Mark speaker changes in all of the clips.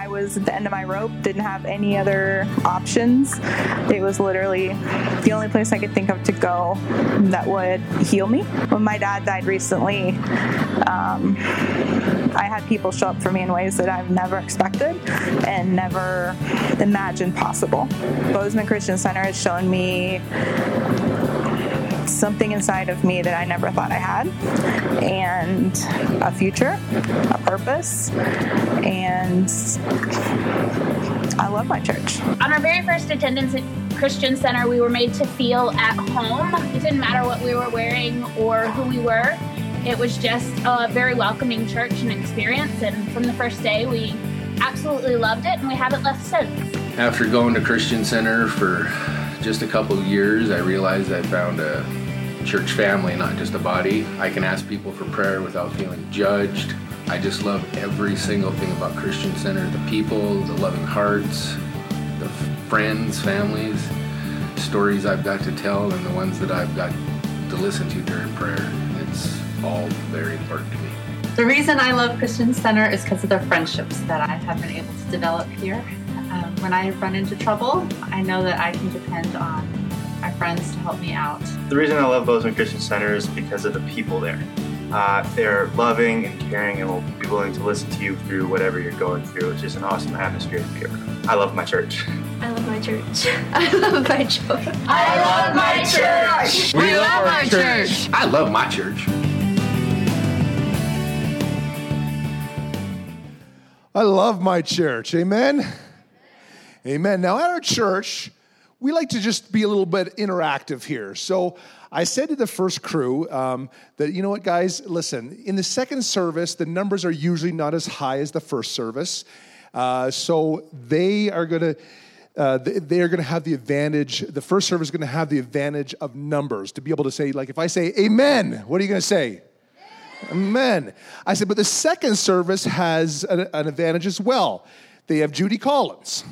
Speaker 1: was at the end of my rope, didn't have any other options. It was literally the only place I could think of to go that would heal me. When my dad died recently, I had people show up for me in ways that I've never expected and never imagined possible. Bozeman Christian Center has shown me something inside of me that I never thought I had, and a future, a purpose, and I love my church.
Speaker 2: On our very first attendance at Christian Center, we were made to feel at home. It didn't matter what we were wearing or who we were. It was just a very welcoming church and experience, and from the first day, we absolutely loved it, and we haven't left since.
Speaker 3: After going to Christian Center for just a couple of years, I realized I found a church family, not just a body. I can ask people for prayer without feeling judged. I just love every single thing about Christian Center, the people, the loving hearts, the friends, families, stories I've got to tell, and the ones that I've got to listen to during prayer. It's all very important to me.
Speaker 4: The reason I love Christian Center is because of the friendships that I have been able to develop here. When I run into trouble, I know that I can depend on my friends to help me out.
Speaker 5: The reason I love Bozeman Christian Center is because of the people there. They're loving and caring and will be willing to listen to you through whatever you're going through. It's just an awesome atmosphere to be around. I love my church.
Speaker 6: I love my church. I love my church.
Speaker 2: I love my church.
Speaker 3: We love our church. I love my church.
Speaker 7: I love my church. Amen? Amen. Now, at our church, we like to just be a little bit interactive here. So I said to the first crew that, you know what, guys, listen, in the second service, the numbers are usually not as high as the first service. So they are going to have the advantage, the first service is going to have the advantage of numbers to be able to say, like, if I say amen, what are you going to say? Amen. I said, but the second service has an advantage as well. They have Judy Collins.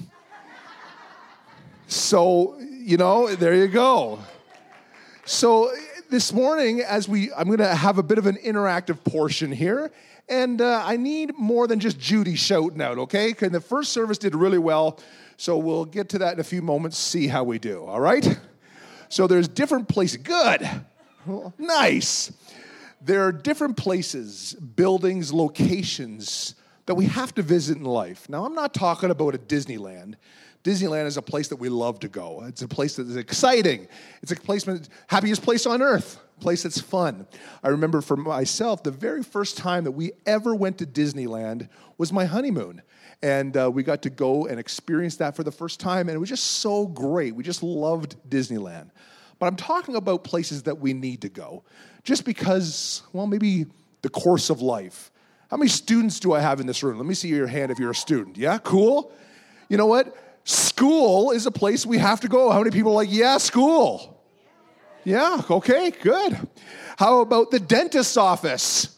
Speaker 7: So, there you go. So this morning, I'm going to have a bit of an interactive portion here, and I need more than just Judy shouting out, okay? Because the first service did really well, so we'll get to that in a few moments, see how we do, all right? So there's different places. Good. Nice. There are different places, buildings, locations that we have to visit in life. Now, I'm not talking about a Disneyland. Disneyland is a place that we love to go. It's a place that is exciting. It's a place, happiest place on earth, a place that's fun. I remember for myself, the very first time that we ever went to Disneyland was my honeymoon. And we got to go and experience that for the first time, and it was just so great. We just loved Disneyland. But I'm talking about places that we need to go, just because, well, maybe the course of life. How many students do I have in this room? Let me see your hand if you're a student. Yeah, cool. You know what? School is a place we have to go. How many people are like, yeah, school? Yeah, okay, good. How about the dentist's office?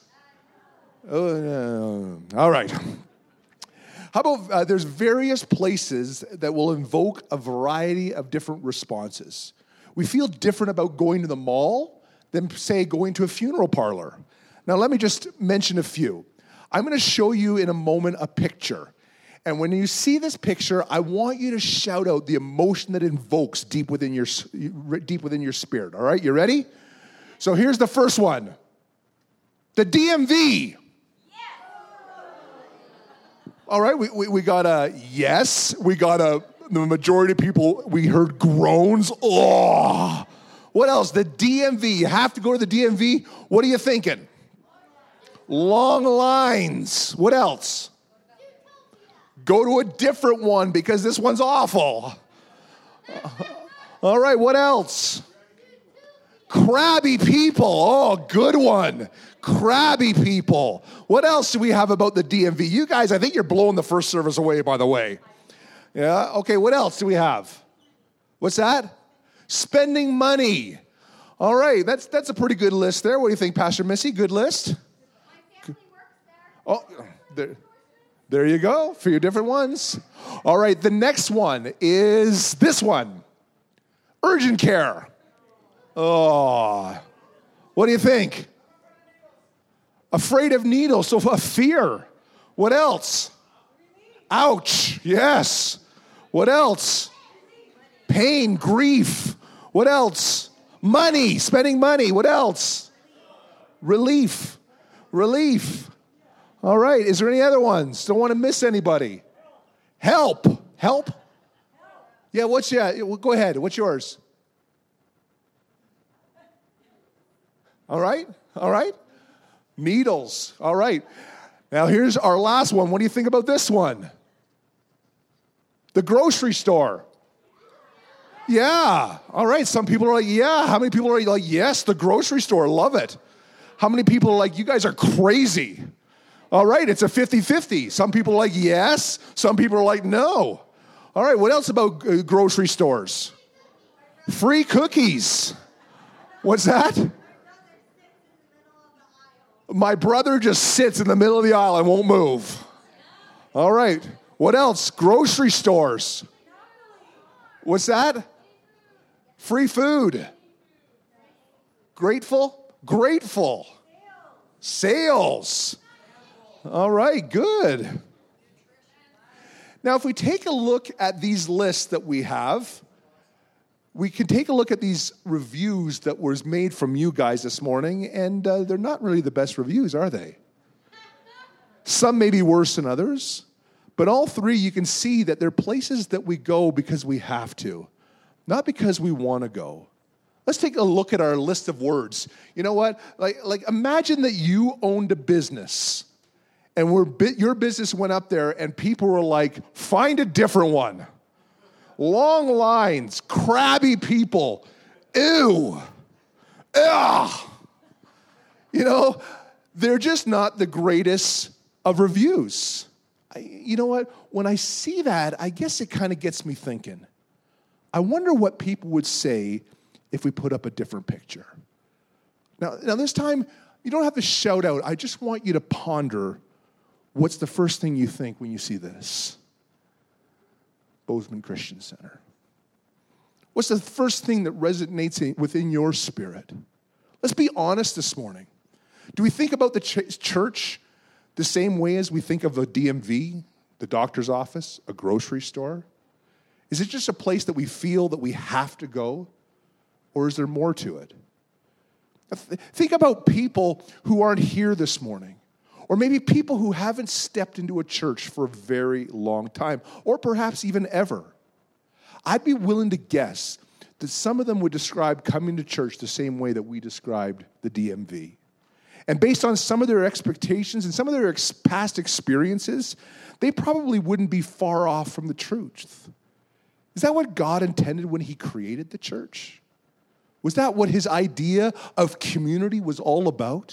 Speaker 7: All right. How about there's various places that will invoke a variety of different responses. We feel different about going to the mall than, say, going to a funeral parlor. Now, let me just mention a few. I'm going to show you in a moment a picture. And when you see this picture, I want you to shout out the emotion that invokes deep within your spirit. All right, you ready? So here's the first one. The DMV. All right, we got a yes. We got the majority of people, we heard groans. Oh, what else? The DMV. You have to go to the DMV. What are you thinking? Long lines. What else? Go to a different one because this one's awful. All right, what else? Crabby people. Oh, good one. Crabby people. What else do we have about the DMV? You guys, I think you're blowing the first service away, by the way. Yeah, okay, what else do we have? What's that? Spending money. All right, that's a pretty good list there. What do you think, Pastor Missy? Good list?
Speaker 6: My family works there.
Speaker 7: Oh, there you go for your different ones. All right, the next one is this one. Urgent care. Oh, what do you think? Afraid of needles, so a fear. What else? Ouch. Yes. What else? Pain, grief. What else? Money, spending money. What else? Relief. Relief. All right. Is there any other ones? Don't want to miss anybody. Help. Help? Yeah, go ahead. What's yours? All right. All right. Needles. All right. Now here's our last one. What do you think about this one? The grocery store. Yeah. All right. Some people are like, yeah. How many people are like, yes, the grocery store. Love it. How many people are like, you guys are crazy? All right. It's a 50-50. Some people are like, yes. Some people are like, no. All right. What else about grocery stores? Free cookies. What's that? My brother just sits in the middle of the aisle and won't move. All right. What else? Grocery stores. What's that? Free food. Grateful? Grateful. Sales. All right, good. Now, if we take a look at these lists that we have, we can take a look at these reviews that was made from you guys this morning, and they're not really the best reviews, are they? Some may be worse than others, but all three, you can see that they're places that we go because we have to, not because we want to go. Let's take a look at our list of words. You know what? Like imagine that you owned a business, and your business went up there, and people were like, find a different one. Long lines, crabby people, ew, ugh. You know, they're just not the greatest of reviews. You know what? When I see that, I guess it kind of gets me thinking. I wonder what people would say if we put up a different picture. Now this time, you don't have to shout out. I just want you to ponder what's the first thing you think when you see this. Bozeman Christian Center. What's the first thing that resonates within your spirit? Let's be honest this morning. Do we think about the church the same way as we think of a DMV, the doctor's office, a grocery store? Is it just a place that we feel that we have to go? Or is there more to it? Think about people who aren't here this morning. Or maybe people who haven't stepped into a church for a very long time, or perhaps even ever. I'd be willing to guess that some of them would describe coming to church the same way that we described the DMV. And based on some of their expectations and some of their past experiences, they probably wouldn't be far off from the truth. Is that what God intended when He created the church? Was that what His idea of community was all about?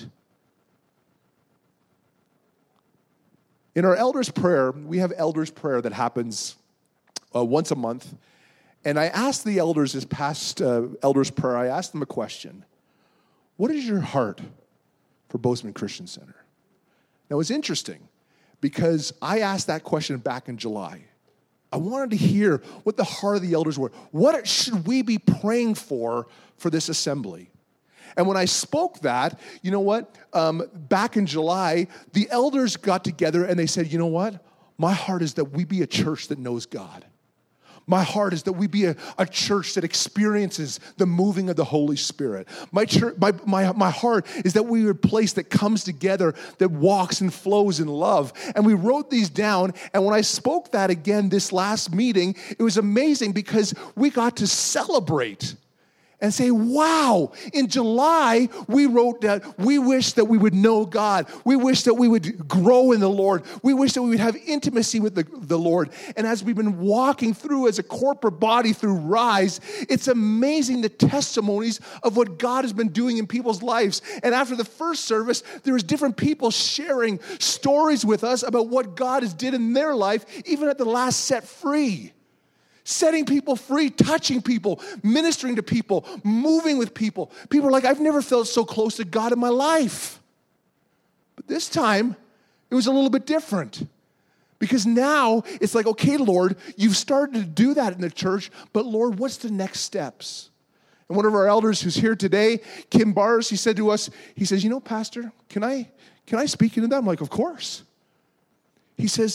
Speaker 7: In our elders' prayer, we have elders' prayer that happens once a month. And I asked the elders this past elders' prayer, I asked them a question. What is your heart for Bozeman Christian Center? Now, it's interesting because I asked that question back in July. I wanted to hear what the heart of the elders were. What should we be praying for this assembly? And when I spoke that, you know what? Back in July, the elders got together and they said, you know what? My heart is that we be a church that knows God. My heart is that we be a church that experiences the moving of the Holy Spirit. My heart is that we are a place that comes together, that walks and flows in love. And we wrote these down, and when I spoke that again this last meeting, it was amazing because we got to celebrate and say, wow, in July, we wrote that we wish that we would know God. We wish that we would grow in the Lord. We wish that we would have intimacy with the Lord. And as we've been walking through as a corporate body through Rise, it's amazing the testimonies of what God has been doing in people's lives. And after the first service, there was different people sharing stories with us about what God has did in their life, even at the last Set Free. Setting people free, touching people, ministering to people, moving with people. People are like, I've never felt so close to God in my life. But this time, it was a little bit different. Because now, it's like, okay, Lord, you've started to do that in the church, but Lord, what's the next steps? And one of our elders who's here today, Kim Bars, he said to us, he says, you know, Pastor, can I speak into that? I'm like, of course. He says,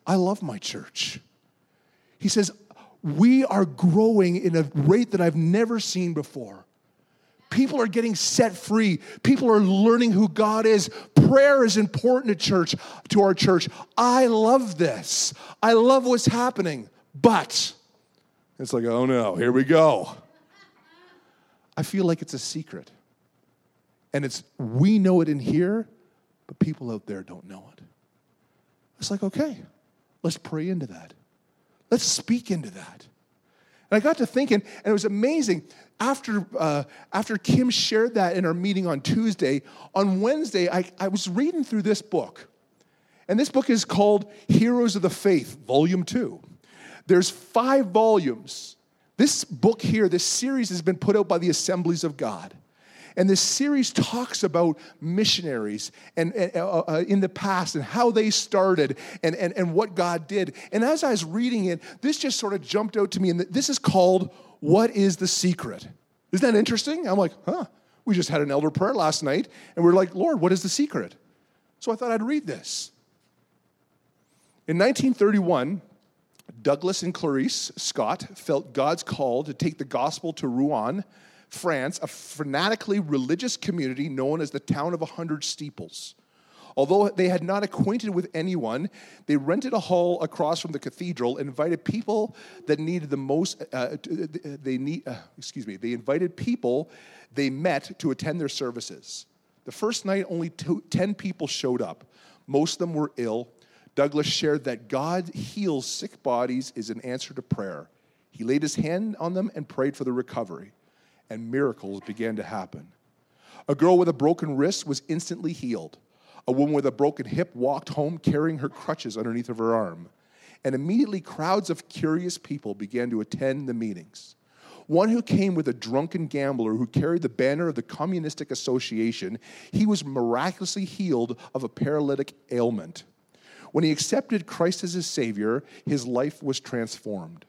Speaker 7: I love my church. He says, we are growing in a rate that I've never seen before. People are getting set free. People are learning who God is. Prayer is important to our church. I love this. I love what's happening. But it's like, oh no, here we go. I feel like it's a secret. And we know it in here, but people out there don't know it. It's like, okay, let's pray into that. Let's speak into that. And I got to thinking, and it was amazing. After Kim shared that in our meeting on Tuesday, on Wednesday, I was reading through this book. And this book is called Heroes of the Faith, Volume 2. There's 5 volumes. This book here, this series has been put out by the Assemblies of God. And this series talks about missionaries and in the past and how they started and what God did. And as I was reading it, this just sort of jumped out to me. And this is called, What is the Secret? Isn't that interesting? I'm like, we just had an elder prayer last night. And we're like, Lord, what is the secret? So I thought I'd read this. In 1931, Douglas and Clarice Scott felt God's call to take the gospel to Rouen, France, a fanatically religious community known as the Town of 100 Steeples. Although they had not acquainted with anyone, they rented a hall across from the cathedral and invited people that needed the most. They invited people they met to attend their services. The first night, only 10 people showed up. Most of them were ill. Douglas shared that God heals sick bodies is an answer to prayer. He laid his hand on them and prayed for the recovery, and miracles began to happen. A girl with a broken wrist was instantly healed. A woman with a broken hip walked home carrying her crutches underneath of her arm. And immediately crowds of curious people began to attend the meetings. One who came with a drunken gambler who carried the banner of the Communistic Association, he was miraculously healed of a paralytic ailment. When he accepted Christ as his Savior, his life was transformed.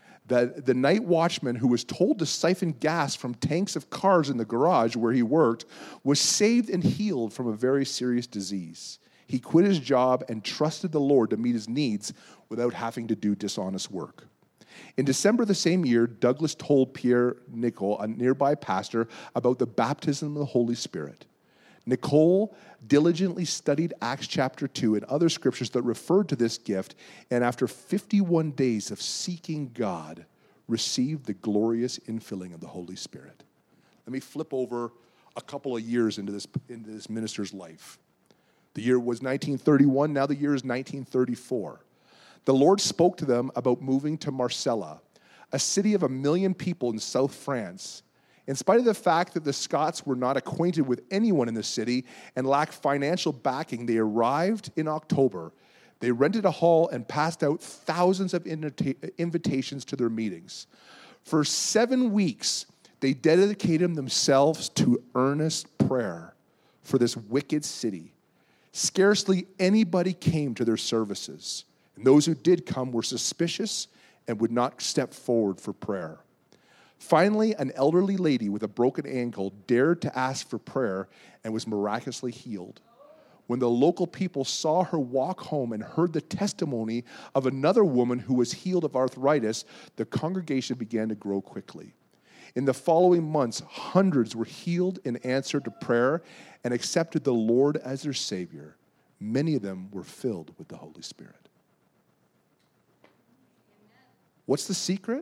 Speaker 7: The night watchman who was told to siphon gas from tanks of cars in the garage where he worked was saved and healed from a very serious disease. He quit his job and trusted the Lord to meet his needs without having to do dishonest work. In December the same year, Douglas told Pierre Nicole, a nearby pastor, about the baptism of the Holy Spirit. Nicole diligently studied Acts chapter 2 and other scriptures that referred to this gift, and after 51 days of seeking God, received the glorious infilling of the Holy Spirit. Let me flip over a couple of years into this minister's life. The year was 1931, now the year is 1934. The Lord spoke to them about moving to Marcella, a city of 1 million people in South France. In spite of the fact that the Scots were not acquainted with anyone in the city and lacked financial backing, they arrived in October. They rented a hall and passed out thousands of invitations to their meetings. For 7 weeks, they dedicated themselves to earnest prayer for this wicked city. Scarcely anybody came to their services, and those who did come were suspicious and would not step forward for prayer. Finally, an elderly lady with a broken ankle dared to ask for prayer and was miraculously healed. When the local people saw her walk home and heard the testimony of another woman who was healed of arthritis, the congregation began to grow quickly. In the following months, hundreds were healed in answer to prayer and accepted the Lord as their Savior. Many of them were filled with the Holy Spirit. What's the secret?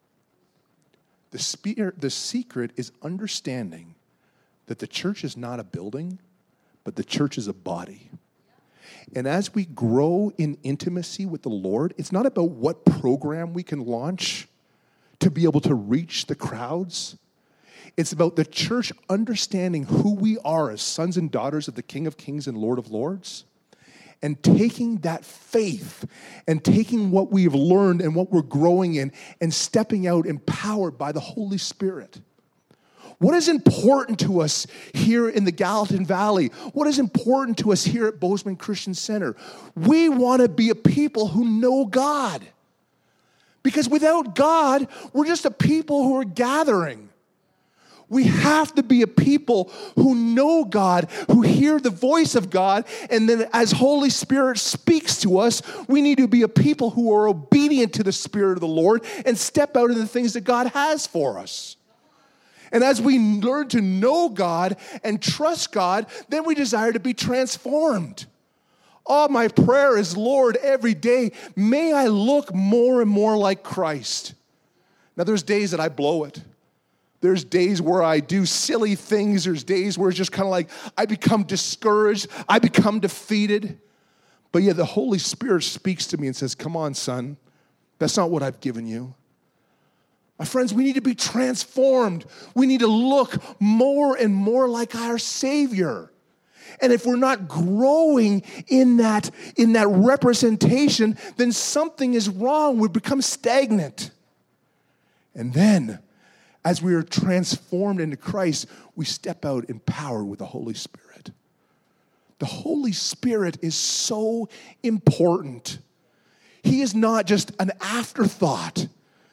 Speaker 7: The secret is understanding that the church is not a building, but the church is a body. And as we grow in intimacy with the Lord, it's not about what program we can launch to be able to reach the crowds. It's about the church understanding who we are as sons and daughters of the King of Kings and Lord of Lords, and taking that faith and taking what we've learned and what we're growing in and stepping out empowered by the Holy Spirit. What is important to us here in the Gallatin Valley? What is important to us here at Bozeman Christian Center? We want to be a people who know God. Because without God, we're just a people who are gathering. We have to be a people who know God, who hear the voice of God, and then as Holy Spirit speaks to us, we need to be a people who are obedient to the Spirit of the Lord and step out in the things that God has for us. And as we learn to know God and trust God, then we desire to be transformed. Oh, my prayer is, Lord, every day, may I look more and more like Christ. Now, there's days that I blow it. There's days where I do silly things. There's days where it's just kind of like I become discouraged. I become defeated. But yet the Holy Spirit speaks to me and says, come on, son. That's not what I've given you. My friends, we need to be transformed. We need to look more and more like our Savior. And if we're not growing in that representation, then something is wrong. We become stagnant. And then, as we are transformed into Christ, we step out empowered with the Holy Spirit. The Holy Spirit is so important. He is not just an afterthought.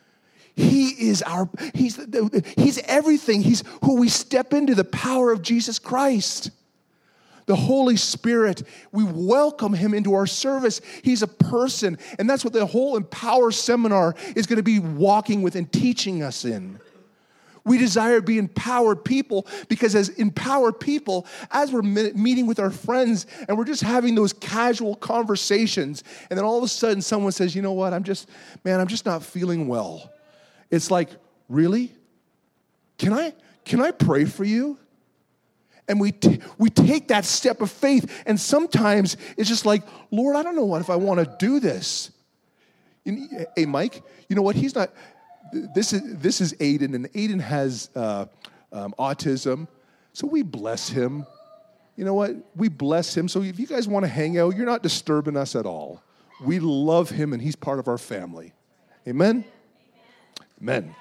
Speaker 7: He's everything. He's who we step into the power of Jesus Christ. The Holy Spirit, we welcome him into our service. He's a person, and that's what the whole Empower seminar is going to be walking with and teaching us in. We desire to be empowered people because as empowered people, as we're meeting with our friends and we're just having those casual conversations, and then all of a sudden someone says, you know what, I'm just not feeling well. It's like, really? Can I pray for you? And we take that step of faith, and sometimes it's just like, Lord, I don't know if I want to do this. Hey, Mike, you know what? He's not. This is Aiden, and Aiden has autism, so we bless him. You know what? We bless him. So if you guys want to hang out, you're not disturbing us at all. We love him, and he's part of our family. Amen? Amen.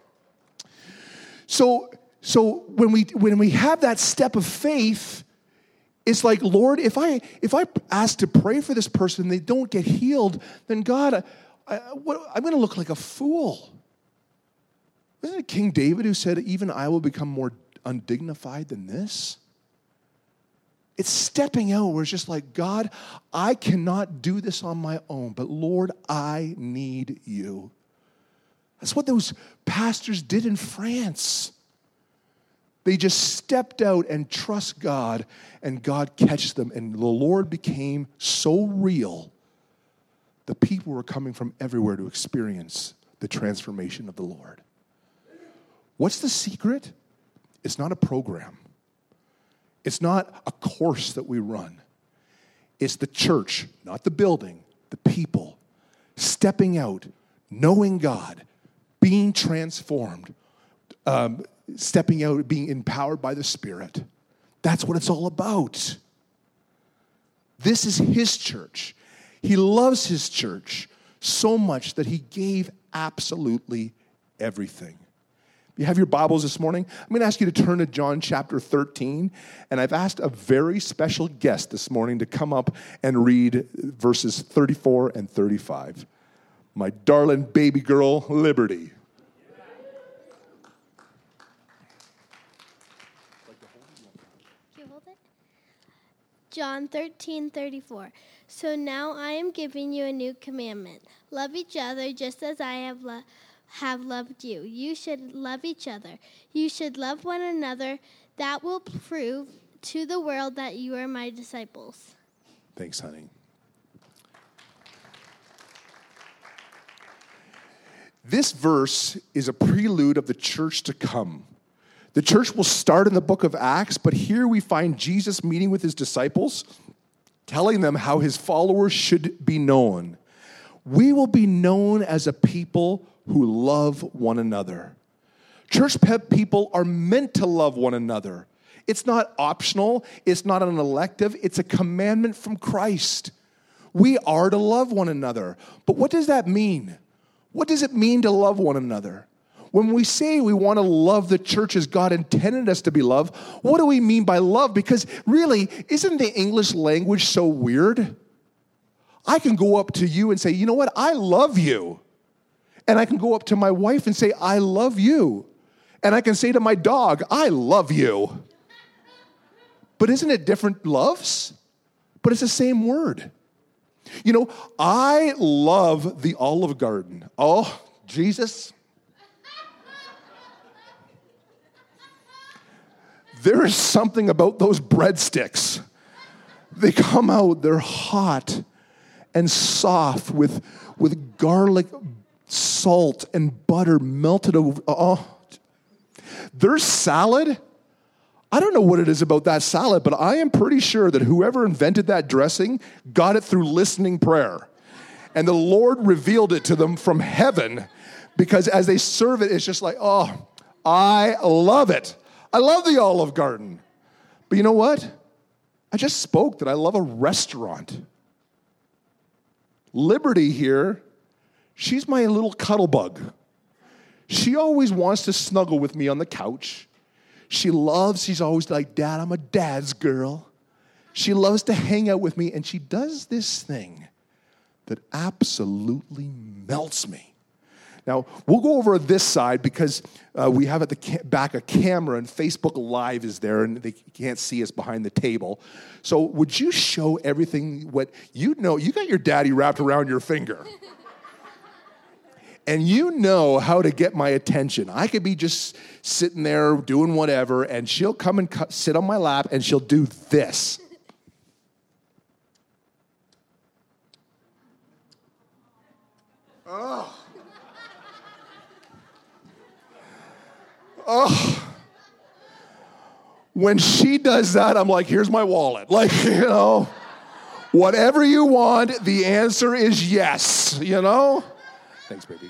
Speaker 7: So when we have that step of faith, it's like, Lord, if I ask to pray for this person and they don't get healed, then God, I'm going to look like a fool. Wasn't it King David who said, even I will become more undignified than this? It's stepping out where it's just like, God, I cannot do this on my own, but Lord, I need you. That's what those pastors did in France. They just stepped out and trust God, and God catched them, and the Lord became so real. The people were coming from everywhere to experience the transformation of the Lord. What's the secret? It's not a program. It's not a course that we run. It's the church, not the building, the people, stepping out, knowing God, being transformed, stepping out, being empowered by the Spirit. That's what it's all about. This is his church. He loves his church so much that he gave absolutely everything. You have your Bibles this morning? I'm going to ask you to turn to John chapter 13, and I've asked a very special guest this morning to come up and read verses 34 and 35. My darling baby girl, Liberty.
Speaker 8: John 13:34. So now I am giving you a new commandment. Love each other just as I have loved you. You should love each other. You should love one another. That will prove to the world that you are my disciples.
Speaker 7: Thanks, honey. This verse is a prelude of the church to come. The church will start in the book of Acts, but here we find Jesus meeting with his disciples, telling them how his followers should be known. We will be known as a people who love one another. Church people are meant to love one another. It's not optional. It's not an elective. It's a commandment from Christ. We are to love one another. But what does that mean? What does it mean to love one another? When we say we want to love the church as God intended us to be loved, what do we mean by love? Because really, isn't the English language so weird? I can go up to you and say, you know what, I love you. And I can go up to my wife and say, I love you. And I can say to my dog, I love you. But isn't it different loves? But it's the same word. You know, I love the Olive Garden. Oh, Jesus. There is something about those breadsticks. They come out, they're hot and soft with garlic, salt, and butter melted over. Oh, their salad, I don't know what it is about that salad, but I am pretty sure that whoever invented that dressing got it through listening prayer. And the Lord revealed it to them from heaven, because as they serve it, it's just like, oh, I love it. I love the Olive Garden. But you know what? I just spoke that I love a restaurant. Liberty here, she's my little cuddle bug. She always wants to snuggle with me on the couch. She's always like, Dad, I'm a dad's girl. She loves to hang out with me, and she does this thing that absolutely melts me. Now, we'll go over this side because we have at the back a camera, and Facebook Live is there, and they can't see us behind the table. So would you show everything what you know? You got your daddy wrapped around your finger. And you know how to get my attention. I could be just sitting there doing whatever, and she'll come and sit on my lap, and she'll do this. Oh. Oh. When she does that, I'm like, here's my wallet. Like, you know, whatever you want, the answer is yes, you know? Thanks, baby.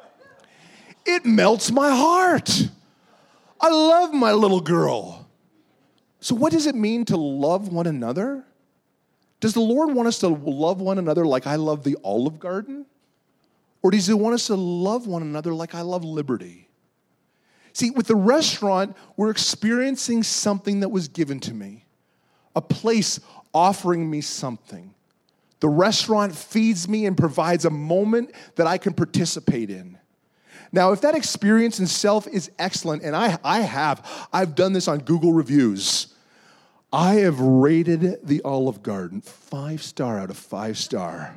Speaker 7: It melts my heart. I love my little girl. So what does it mean to love one another? Does the Lord want us to love one another like I love the Olive Garden? Or does he want us to love one another like I love Liberty? See, with the restaurant, we're experiencing something that was given to me. A place offering me something. The restaurant feeds me and provides a moment that I can participate in. Now, if that experience in self is excellent, and I've done this on Google reviews. I have rated the Olive Garden 5-star out of 5-star.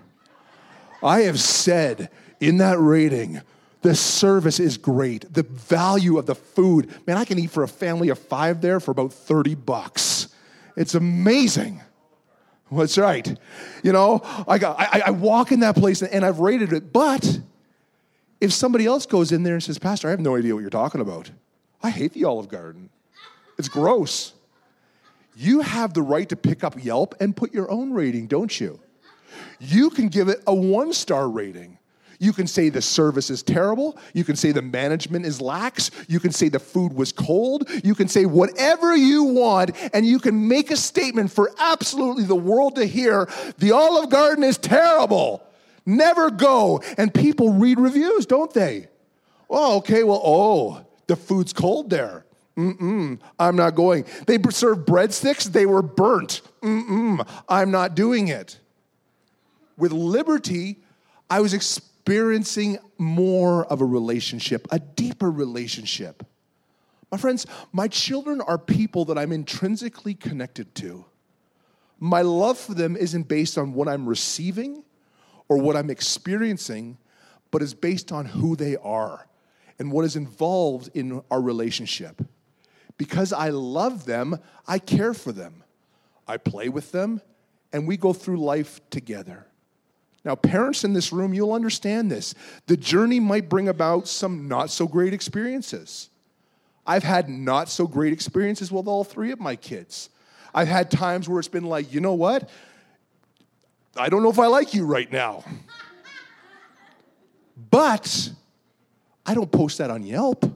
Speaker 7: I have said in that rating, the service is great. The value of the food, man, I can eat for a family of 5 there for about $30. It's amazing. That's right. You know, I walk in that place and I've rated it, but if somebody else goes in there and says, Pastor, I have no idea what you're talking about. I hate the Olive Garden. It's gross. You have the right to pick up Yelp and put your own rating, don't you? You can give it a 1-star rating. You can say the service is terrible. You can say the management is lax. You can say the food was cold. You can say whatever you want, and you can make a statement for absolutely the world to hear. The Olive Garden is terrible. Never go. And people read reviews, don't they? Oh, okay, well, the food's cold there. I'm not going. They served breadsticks. They were burnt. I'm not doing it. With Liberty, I was experiencing more of a relationship, a deeper relationship. My friends, my children are people that I'm intrinsically connected to. My love for them isn't based on what I'm receiving or what I'm experiencing, but is based on who they are and what is involved in our relationship. Because I love them, I care for them. I play with them, and we go through life together. Now, parents in this room, you'll understand this. The journey might bring about some not-so-great experiences. I've had not-so-great experiences with all 3 of my kids. I've had times where it's been like, you know what? I don't know if I like you right now. But I don't post that on Yelp.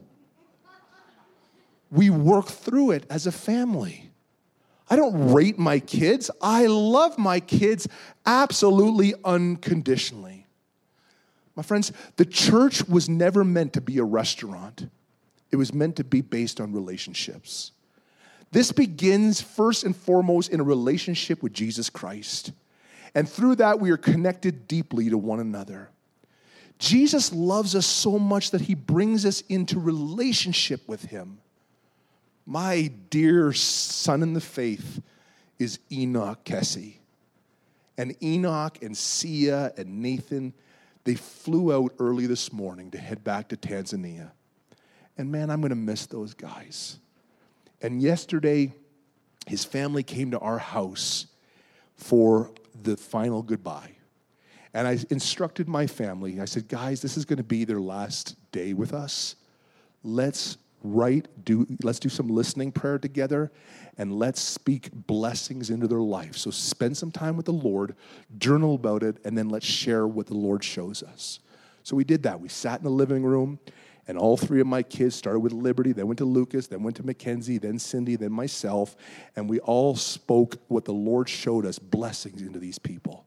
Speaker 7: We work through it as a family. I don't rate my kids. I love my kids absolutely unconditionally. My friends, the church was never meant to be a restaurant. It was meant to be based on relationships. This begins first and foremost in a relationship with Jesus Christ. And through that, we are connected deeply to one another. Jesus loves us so much that he brings us into relationship with him. My dear son in the faith is Enoch Kessie. And Enoch and Sia and Nathan, they flew out early this morning to head back to Tanzania. And man, I'm going to miss those guys. And yesterday, his family came to our house for the final goodbye. And I instructed my family, I said, guys, this is going to be their last day with us. Let's do some listening prayer together, and let's speak blessings into their life. So spend some time with the Lord, journal about it, and then let's share what the Lord shows us. So we did that. We sat in the living room, and all three of my kids started with Liberty, then went to Lucas, then went to Mackenzie, then Cindy, then myself, and we all spoke what the Lord showed us, blessings into these people.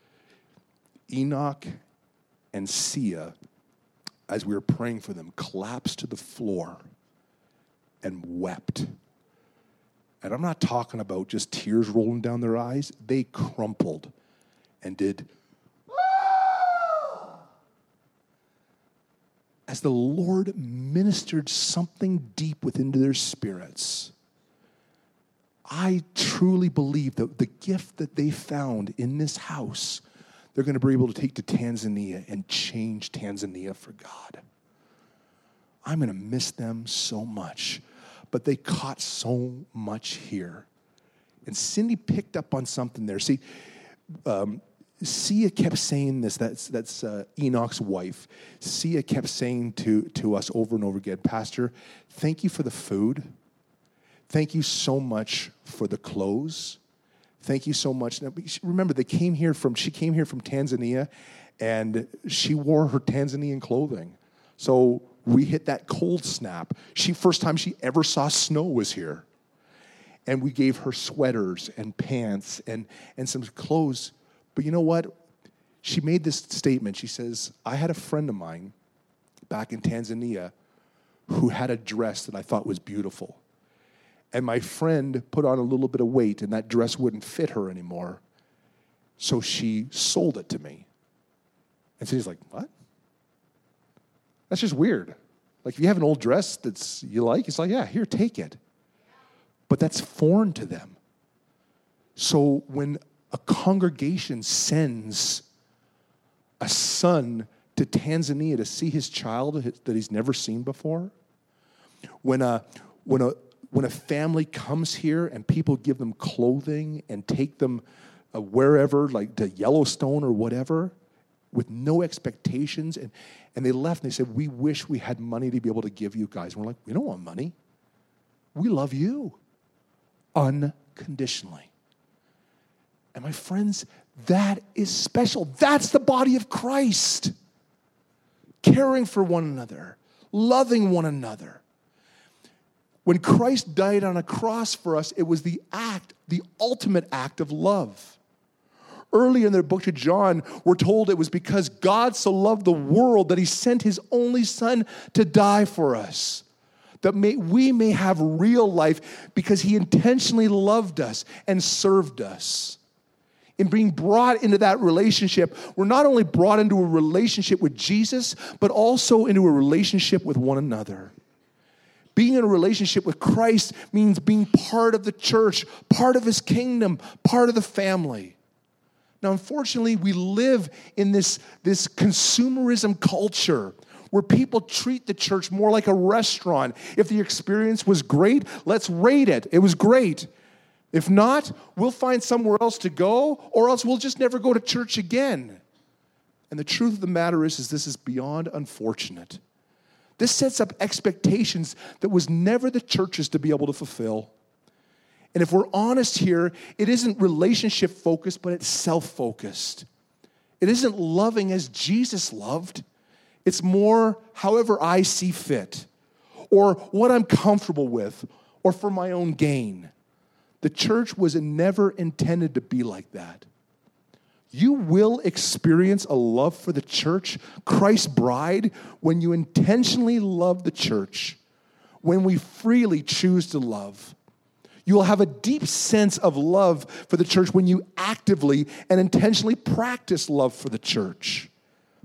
Speaker 7: Enoch and Sia, as we were praying for them, collapsed to the floor and wept. And I'm not talking about just tears rolling down their eyes. They crumpled and did. As the Lord ministered something deep within their spirits, I truly believe that the gift that they found in this house, they're going to be able to take to Tanzania and change Tanzania for God. I'm going to miss them so much. But they caught so much here. And Cindy picked up on something there. See, Sia kept saying this. That's Enoch's wife. Sia kept saying to us over and over again, Pastor, thank you for the food. Thank you so much for the clothes. Thank you so much. Now, remember, she came here from Tanzania, and she wore her Tanzanian clothing. So we hit that cold snap. First time she ever saw snow was here. And we gave her sweaters and pants and some clothes. But you know what? She made this statement. She says, I had a friend of mine back in Tanzania who had a dress that I thought was beautiful. And my friend put on a little bit of weight, and that dress wouldn't fit her anymore. So she sold it to me. And so he's like, what? That's just weird. Like, if you have an old dress that's you like, it's like, yeah, here, take it. But that's foreign to them. So when a congregation sends a son to Tanzania to see his child that he's never seen before, when a family comes here and people give them clothing and take them wherever, like to Yellowstone or whatever, with no expectations, and they left and they said, we wish we had money to be able to give you guys. And we're like, we don't want money. We love you unconditionally. And my friends, that is special. That's the body of Christ. Caring for one another, loving one another. When Christ died on a cross for us, it was the ultimate act of love. Early in the book of John, we're told it was because God so loved the world that he sent his only son to die for us, that we may have real life because he intentionally loved us and served us. In being brought into that relationship, we're not only brought into a relationship with Jesus, but also into a relationship with one another. Being in a relationship with Christ means being part of the church, part of his kingdom, part of the family. Now, unfortunately, we live in this consumerism culture where people treat the church more like a restaurant. If the experience was great, let's rate it. It was great. If not, we'll find somewhere else to go, or else we'll just never go to church again. And the truth of the matter is this is beyond unfortunate. This sets up expectations that was never the church's to be able to fulfill. And if we're honest here, it isn't relationship-focused, but it's self-focused. It isn't loving as Jesus loved. It's more however I see fit, or what I'm comfortable with, or for my own gain. The church was never intended to be like that. You will experience a love for the church, Christ's bride, when you intentionally love the church, when we freely choose to love. You'll have a deep sense of love for the church when you actively and intentionally practice love for the church.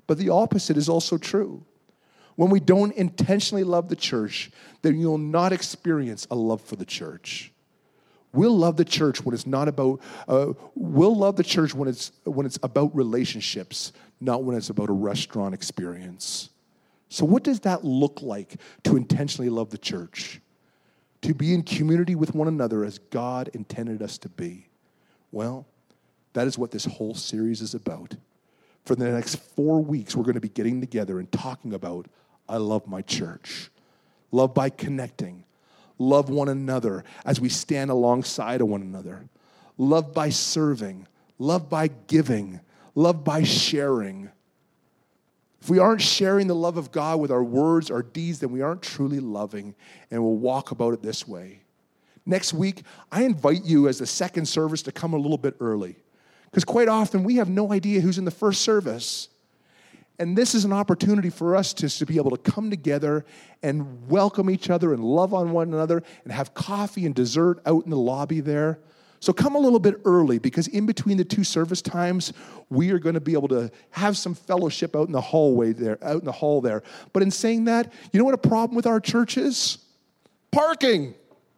Speaker 7: But the opposite is also true. When we don't intentionally love the church, then you'll not experience a love for the church. We'll love the church when it's not about. We'll love the church when it's about relationships, not when it's about a restaurant experience. So, what does that look like to intentionally love the church? To be in community with one another as God intended us to be. Well, that is what this whole series is about. For the next 4 weeks, we're going to be getting together and talking about I love my church. Love by connecting. Love one another as we stand alongside of one another. Love by serving. Love by giving. Love by sharing. If we aren't sharing the love of God with our words, our deeds, then we aren't truly loving, and we'll walk about it this way. Next week, I invite you as the second service to come a little bit early, because quite often we have no idea who's in the first service. And this is an opportunity for us to be able to come together and welcome each other and love on one another and have coffee and dessert out in the lobby there. So come a little bit early, because in between the two service times, we are going to be able to have some fellowship out in the hallway there, out in the hall there. But in saying that, you know what a problem with our church is? Parking.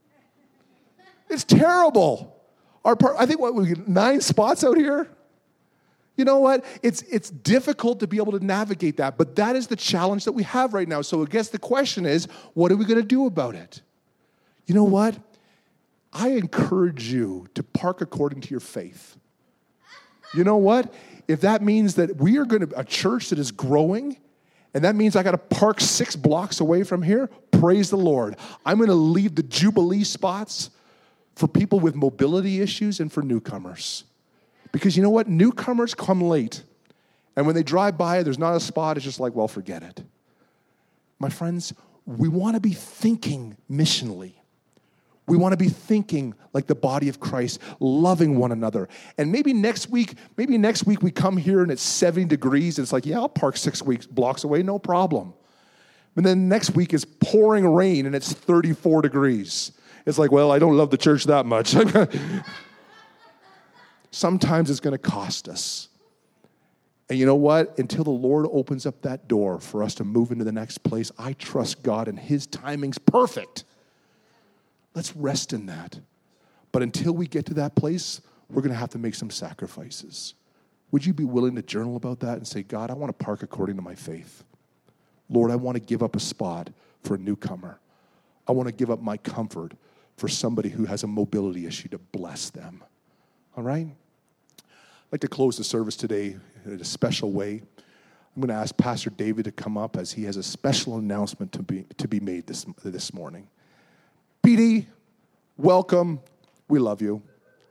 Speaker 7: It's terrible. I think we get 9 spots out here. You know what? It's difficult to be able to navigate that, but that is the challenge that we have right now. So I guess the question is, what are we going to do about it? You know what? I encourage you to park according to your faith. You know what? If that means that we are going to a church that is growing, and that means I got to park 6 blocks away from here, praise the Lord. I'm going to leave the Jubilee spots for people with mobility issues and for newcomers. Because you know what? Newcomers come late. And when they drive by, there's not a spot. It's just like, well, forget it. My friends, we want to be thinking missionally. We want to be thinking like the body of Christ, loving one another. And maybe next week we come here and it's 70 degrees. And it's like, yeah, I'll park 6 blocks away, no problem. And then next week is pouring rain and it's 34 degrees. It's like, well, I don't love the church that much. Sometimes it's going to cost us. And you know what? Until the Lord opens up that door for us to move into the next place, I trust God and His timing's perfect. Let's rest in that. But until we get to that place, we're going to have to make some sacrifices. Would you be willing to journal about that and say, God, I want to park according to my faith. Lord, I want to give up a spot for a newcomer. I want to give up my comfort for somebody who has a mobility issue to bless them. All right? I'd like to close the service today in a special way. I'm going to ask Pastor David to come up as he has a special announcement to be made this morning. PD, welcome. We love you.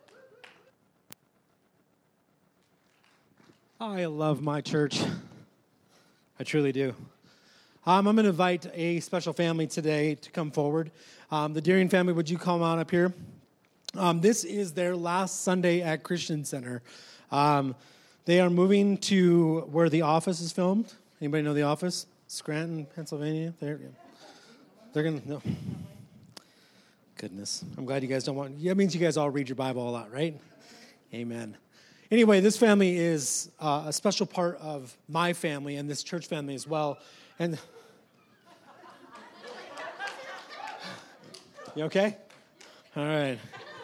Speaker 9: I love my church. I truly do. I'm going to invite a special family today to come forward. The Deering family, would you come on up here? This is their last Sunday at Christian Center. They are moving to where The Office is filmed. Anybody know The Office? Scranton, Pennsylvania. They're going to... No. Goodness. I'm glad you guys don't want... That means you guys all read your Bible a lot, right? Amen. Anyway, this family is a special part of my family and this church family as well. And... You okay? All right.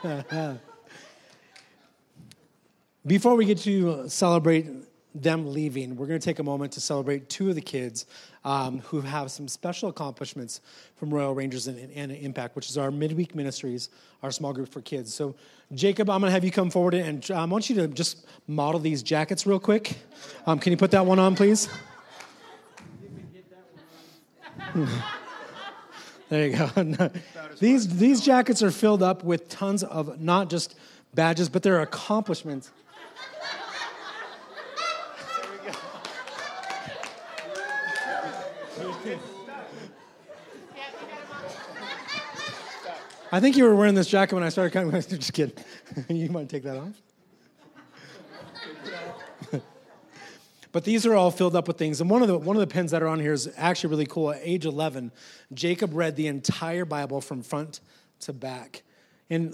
Speaker 9: Before we get to celebrate them leaving, we're going to take a moment to celebrate 2 of the kids who have some special accomplishments from Royal Rangers and Impact, which is our midweek ministries, our small group for kids. So, Jacob, I'm going to have you come forward, and I want you to just model these jackets real quick. Can you put that one on, please? There you go. These jackets are filled up with tons of not just badges, but they're accomplishments. I think you were wearing this jacket when I started coming. Just kidding. You might take that off. But these are all filled up with things. And one of the pins that are on here is actually really cool. At age 11, Jacob read the entire Bible from front to back in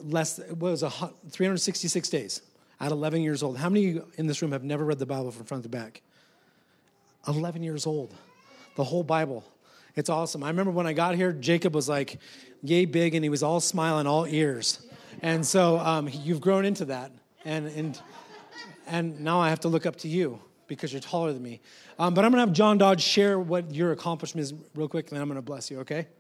Speaker 9: 366 days at 11 years old. How many in this room have never read the Bible from front to back? 11 years old. The whole Bible. It's awesome. I remember when I got here, Jacob was like yay big, and he was all smile and all ears. And so you've grown into that. And now I have to look up to you because you're taller than me. But I'm going to have John Dodge share what your accomplishment is real quick, and then I'm going to bless you, okay?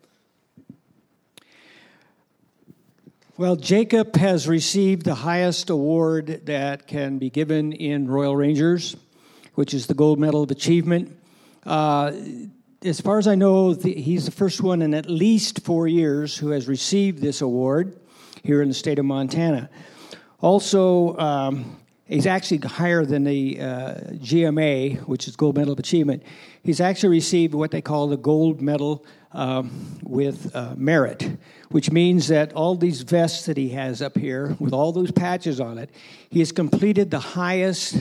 Speaker 10: Well, Jacob has received the highest award that can be given in Royal Rangers, which is the Gold Medal of Achievement. As far as I know, he's the first one in at least 4 years who has received this award here in the state of Montana. Also, he's actually higher than the GMA, which is Gold Medal of Achievement. He's actually received what they call the Gold Medal with merit, which means that all these vests that he has up here with all those patches on it, he has completed the highest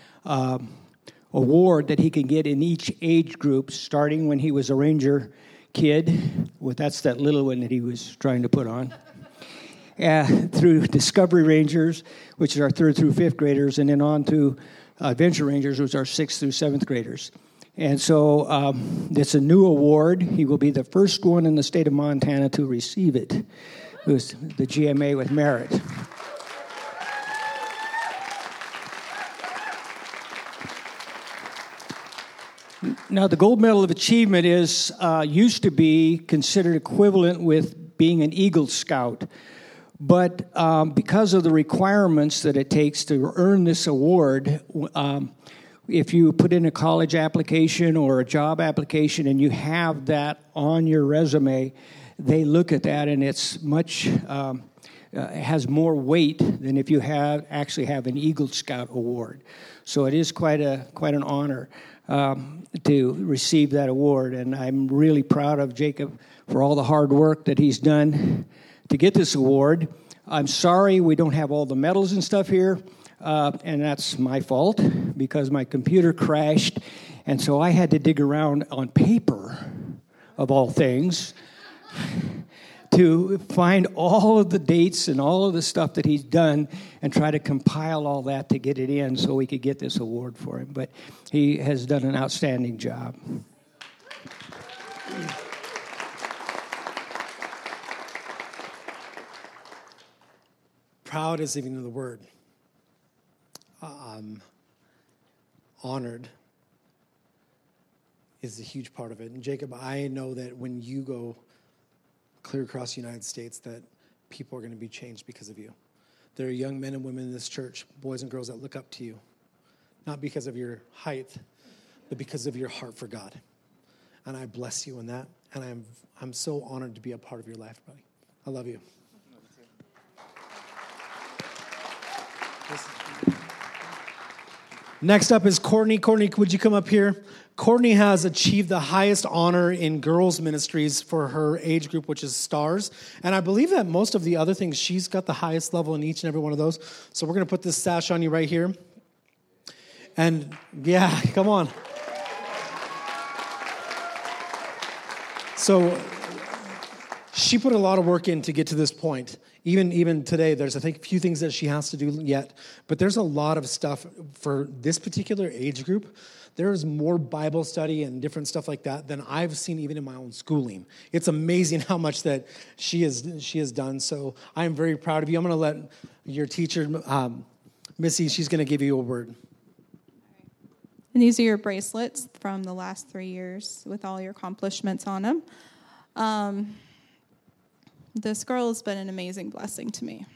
Speaker 10: award that he can get in each age group, starting when he was a Ranger kid. Well, that's that little one that he was trying to put on. Through Discovery Rangers, which is our 3rd through 5th graders, and then on to Adventure Rangers, which are 6th through 7th graders. And so it's a new award. He will be the first one in the state of Montana to receive it. It was the GMA with merit. Now, the Gold Medal of Achievement is used to be considered equivalent with being an Eagle Scout. But because of the requirements that it takes to earn this award, if you put in a college application or a job application and you have that on your resume, they look at that and it's much has more weight than if you actually have an Eagle Scout award. So it is quite an honor to receive that award, and I'm really proud of Jacob for all the hard work that he's done to get this award. I'm sorry we don't have all the medals and stuff here, and that's my fault because my computer crashed, and so I had to dig around on paper, of all things, to find all of the dates and all of the stuff that he's done and try to compile all that to get it in so we could get this award for him. But he has done an outstanding job.
Speaker 9: Proud is even the word. Honored is a huge part of it. And Jacob, I know that when you go clear across the United States, that people are going to be changed because of you. There are young men and women in this church, boys and girls, that look up to you, not because of your height, but because of your heart for God. And I bless you in that, and I'm so honored to be a part of your life, buddy. I love you. Next up is Courtney. Courtney, would you come up here? Courtney has achieved the highest honor in girls' ministries for her age group, which is STARS. And I believe that most of the other things, she's got the highest level in each and every one of those. So we're going to put this sash on you right here. And yeah, come on. So she put a lot of work in to get to this point. Even today, there's, I think, a few things that she has to do yet. But there's a lot of stuff for this particular age group. There's more Bible study and different stuff like that than I've seen even in my own schooling. It's amazing how much that she has done. So I am very proud of you. I'm going to let your teacher, Missy, she's going to give you a word.
Speaker 11: And these are your bracelets from the last 3 years with all your accomplishments on them. This girl has been an amazing blessing to me.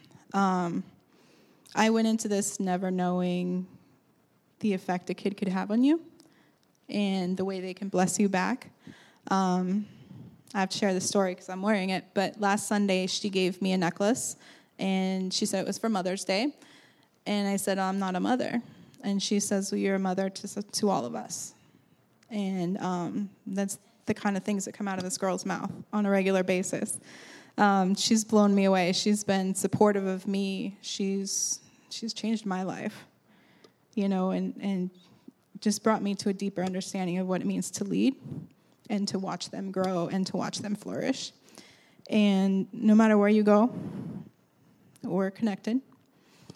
Speaker 11: I went into this never knowing the effect a kid could have on you and the way they can bless you back. I have to share the story because I'm wearing it, but last Sunday she gave me a necklace, and she said it was for Mother's Day, and I said, I'm not a mother. And she says, well, you're a mother to all of us. And that's the kind of things that come out of this girl's mouth on a regular basis. She's blown me away. She's been supportive of me. She's changed my life, and just brought me to a deeper understanding of what it means to lead and to watch them grow and to watch them flourish. And no matter where you go, we're connected.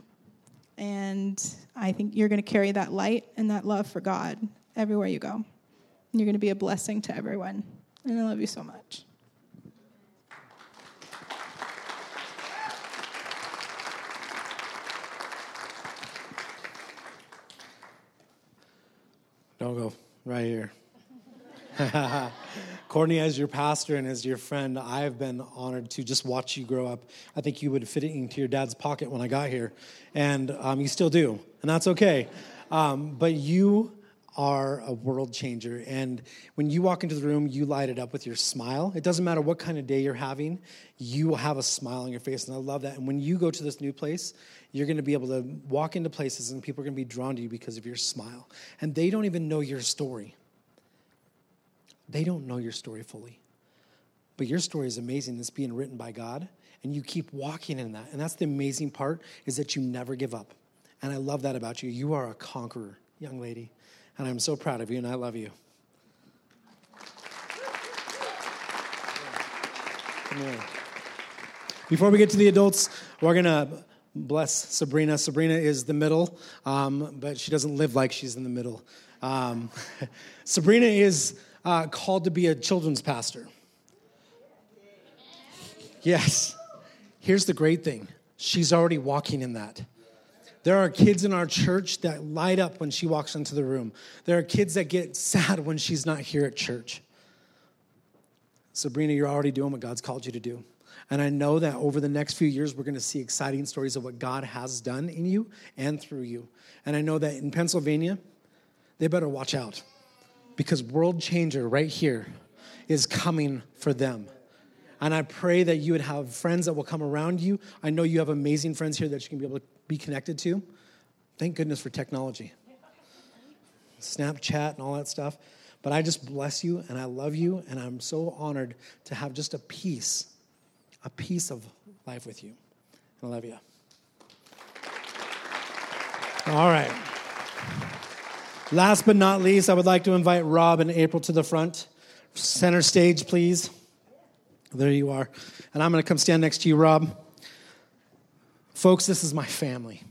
Speaker 11: And I think you're going to carry that light and that love for God everywhere you go. You're going to be a blessing to everyone. And I love you so much.
Speaker 9: Don't go. Right here. Courtney, as your pastor and as your friend, I've been honored to just watch you grow up. I think you would fit into your dad's pocket when I got here, and you still do, and that's okay. But you are a world changer, and when you walk into the room, you light it up with your smile. It doesn't matter what kind of day you're having, you will have a smile on your face, and I love that. And when you go to this new place, you're going to be able to walk into places, and people are going to be drawn to you because of your smile, and they don't even know your story. They don't know your story fully. But your story is amazing. It's being written by God, and you keep walking in that. And that's the amazing part, is that you never give up. And I love that about you. You are a conqueror, young lady. And I'm so proud of you, and I love you. Before we get to the adults, we're going to bless Sabrina. Sabrina is the middle, but she doesn't live like she's in the middle. Sabrina is called to be a children's pastor. Yes. Here's the great thing. She's already walking in that. There are kids in our church that light up when she walks into the room. There are kids that get sad when she's not here at church. Sabrina, you're already doing what God's called you to do. And I know that over the next few years, we're going to see exciting stories of what God has done in you and through you. And I know that in Pennsylvania, they better watch out, because World Changer right here is coming for them. And I pray that you would have friends that will come around you. I know you have amazing friends here that you can be able to be connected to. Thank goodness for technology. Snapchat and all that stuff. But I just bless you, and I love you, and I'm so honored to have just a piece of life with you. I love you. All right. Last but not least, I would like to invite Rob and April to the front. Center stage, please. There you are. And I'm going to come stand next to you, Rob. Folks, this is my family,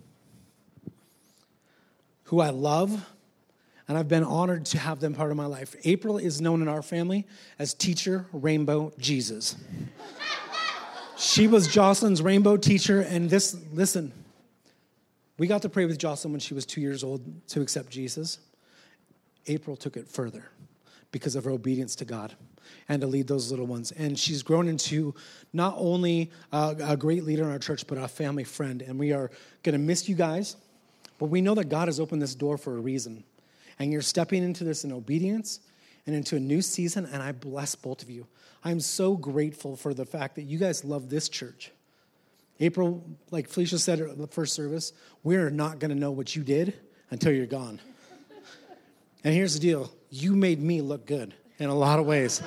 Speaker 9: who I love, and I've been honored to have them part of my life. April is known in our family as Teacher Rainbow Jesus. She was Jocelyn's rainbow teacher, and listen, we got to pray with Jocelyn when she was 2 years old to accept Jesus. April took it further because of her obedience to God and to lead those little ones. And she's grown into not only a great leader in our church, but a family friend. And we are going to miss you guys, but we know that God has opened this door for a reason. And you're stepping into this in obedience and into a new season, and I bless both of you. I'm so grateful for the fact that you guys love this church. April, like Felicia said at the first service, we're not going to know what you did until you're gone. And here's the deal. You made me look good in a lot of ways.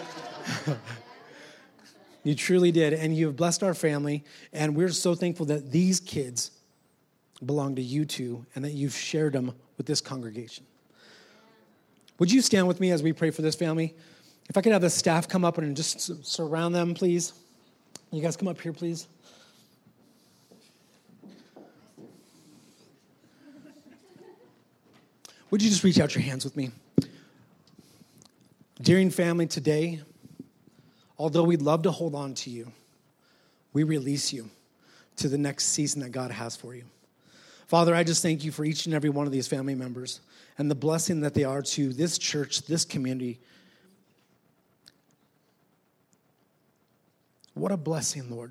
Speaker 9: You truly did. And you've blessed our family. And we're so thankful that these kids belong to you two and that you've shared them with this congregation. Would you stand with me as we pray for this family? If I could have the staff come up and just surround them, please. You guys come up here, please. Would you just reach out your hands with me? Deering family, today, although we'd love to hold on to you, we release you to the next season that God has for you. Father, I just thank you for each and every one of these family members and the blessing that they are to this church, this community. What a blessing, Lord.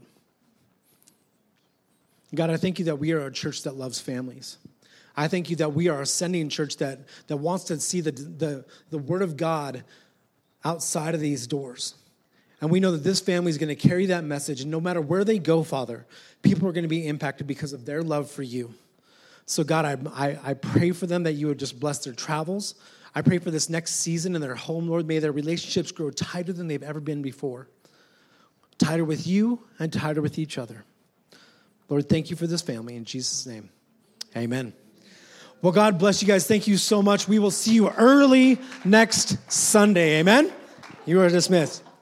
Speaker 9: God, I thank you that we are a church that loves families. I thank you that we are a sending church that wants to see the word of God outside of these doors. And we know that this family is going to carry that message. And no matter where they go, Father, people are going to be impacted because of their love for you. So God, I pray for them that you would just bless their travels. I pray for this next season in their home, Lord. May their relationships grow tighter than they've ever been before. Tighter with you and tighter with each other. Lord, thank you for this family. In Jesus' name, amen. Well, God bless you guys. Thank you so much. We will see you early next Sunday. Amen? You are dismissed.